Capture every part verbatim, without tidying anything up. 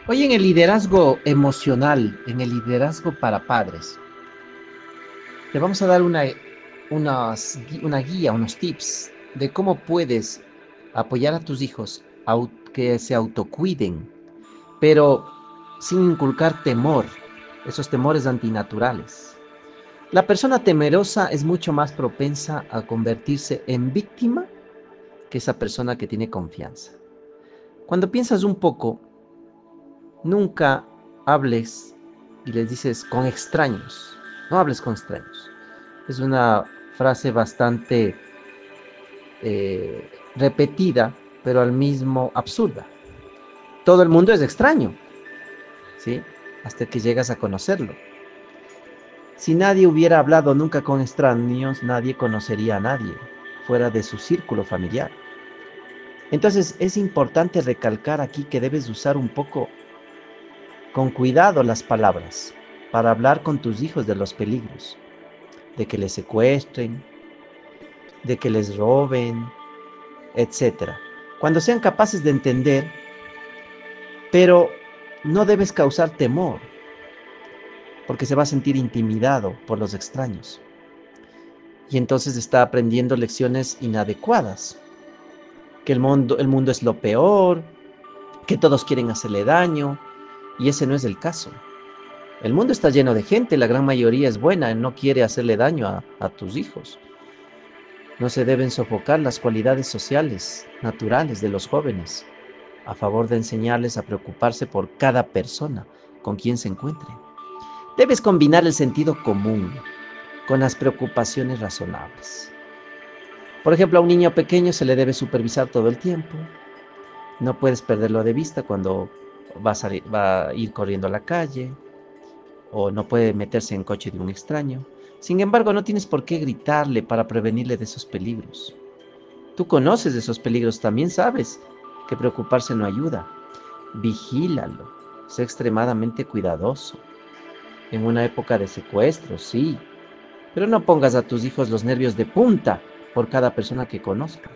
Hoy en el liderazgo emocional, en el liderazgo para padres, te vamos a dar una, unas gui- una guía, unos tips de cómo puedes apoyar a tus hijos a au- que se autocuiden, pero sin inculcar temor, esos temores antinaturales. La persona temerosa es mucho más propensa a convertirse en víctima que esa persona que tiene confianza. Cuando piensas un poco, nunca hables y les dices con extraños. No hables con extraños. Es una frase bastante eh, repetida, pero al mismo absurda. Todo el mundo es extraño, ¿sí? Hasta que llegas a conocerlo. Si nadie hubiera hablado nunca con extraños, nadie conocería a nadie fuera de su círculo familiar. Entonces es importante recalcar aquí que debes usar un poco con cuidado las palabras para hablar con tus hijos de los peligros, de que les secuestren, de que les roben, etcétera. Cuando sean capaces de entender, pero no debes causar temor, porque se va a sentir intimidado por los extraños. Y entonces está aprendiendo lecciones inadecuadas, que el mundo, el mundo es lo peor, que todos quieren hacerle daño, y ese no es el caso. El mundo está lleno de gente, la gran mayoría es buena, no quiere hacerle daño a, a tus hijos. No se deben sofocar las cualidades sociales, naturales de los jóvenes, a favor de enseñarles a preocuparse por cada persona con quien se encuentren. Debes combinar el sentido común con las preocupaciones razonables. Por ejemplo, a un niño pequeño se le debe supervisar todo el tiempo. No puedes perderlo de vista cuando va a, salir, va a ir corriendo a la calle o no puede meterse en coche de un extraño. Sin embargo, no tienes por qué gritarle para prevenirle de esos peligros. Tú conoces esos peligros, también sabes que preocuparse no ayuda. Vigílalo, sé extremadamente cuidadoso. En una época de secuestro, sí, pero no pongas a tus hijos los nervios de punta por cada persona que conozca.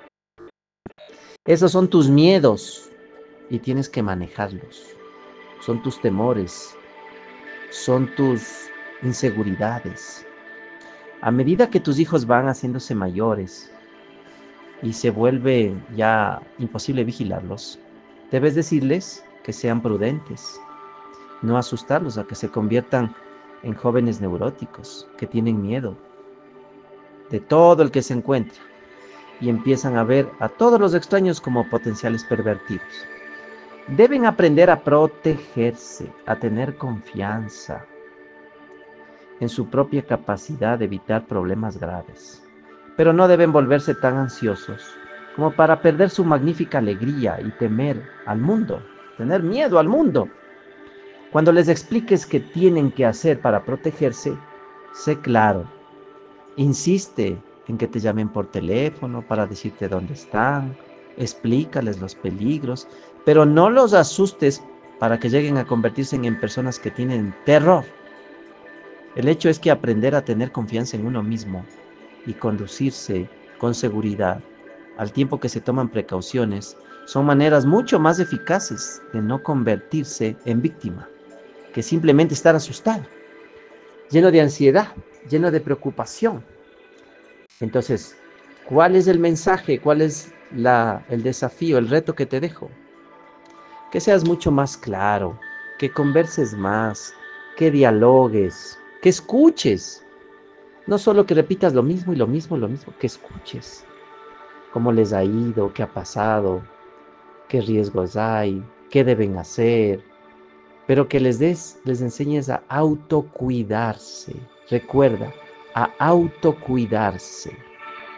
Esos son tus miedos y tienes que manejarlos. Son tus temores, son tus inseguridades. A medida que tus hijos van haciéndose mayores y se vuelve ya imposible vigilarlos, debes decirles que sean prudentes, no asustarlos a que se conviertan en jóvenes neuróticos, que tienen miedo de todo el que se encuentra y empiezan a ver a todos los extraños como potenciales pervertidos. Deben aprender a protegerse, a tener confianza en su propia capacidad de evitar problemas graves. Pero no deben volverse tan ansiosos como para perder su magnífica alegría y temer al mundo, tener miedo al mundo. Cuando les expliques qué tienen que hacer para protegerse, sé claro. Insiste en que te llamen por teléfono para decirte dónde están, explícales los peligros, pero no los asustes para que lleguen a convertirse en personas que tienen terror. El hecho es que aprender a tener confianza en uno mismo y conducirse con seguridad, al tiempo que se toman precauciones, son maneras mucho más eficaces de no convertirse en víctima, que simplemente estar asustado, lleno de ansiedad, lleno de preocupación. Entonces, ¿cuál es el mensaje? ¿Cuál es la, el desafío, el reto que te dejo? Que seas mucho más claro, que converses más, que dialogues, que escuches. No solo que repitas lo mismo y lo mismo, lo mismo, que escuches cómo les ha ido, qué ha pasado, qué riesgos hay, qué deben hacer, pero que les des, les enseñes a autocuidarse. Recuerda, a autocuidarse.